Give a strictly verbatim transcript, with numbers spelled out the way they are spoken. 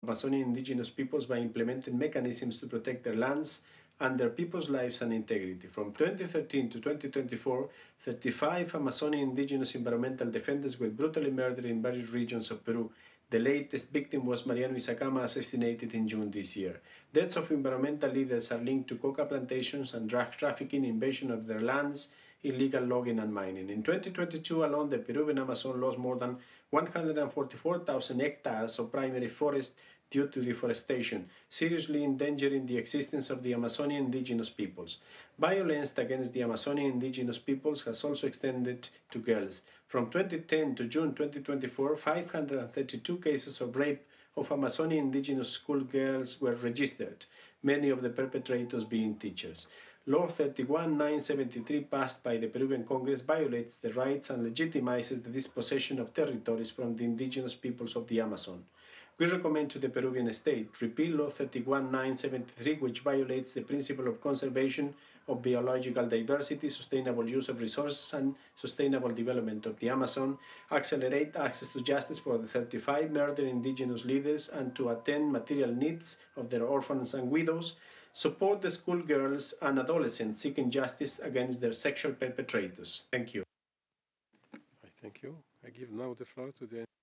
Amazonian indigenous peoples by implementing mechanisms to protect their lands and their people's lives and integrity. From twenty thirteen to twenty twenty-four, thirty-five Amazonian indigenous environmental defenders were brutally murdered in various regions of Peru. The latest victim was Mariano Isacama, assassinated in June this year. Deaths of environmental leaders are linked to coca plantations and drug trafficking, invasion of their lands, illegal logging and mining. In twenty twenty-two alone, the Peruvian Amazon lost more than one hundred forty-four thousand hectares of primary forest due to deforestation, seriously endangering the existence of the Amazonian indigenous peoples. Violence against the Amazonian indigenous peoples has also extended to girls. From twenty ten to June twenty twenty-four, five hundred thirty-two cases of rape of Amazonian indigenous schoolgirls were registered, many of the perpetrators being teachers. Law thirty-one nine seventy-three, passed by the Peruvian Congress, violates the rights and legitimizes the dispossession of territories from the indigenous peoples of the Amazon. We recommend to the Peruvian state repeal Law thirty-one nine seventy-three, which violates the principle of conservation of biological diversity, sustainable use of resources, and sustainable development of the Amazon, accelerate access to justice for the thirty-five murdered indigenous leaders, and to attend material needs of their orphans and widows, support the schoolgirls and adolescents seeking justice against their sexual perpetrators. Thank you. I thank you. I give now the floor to the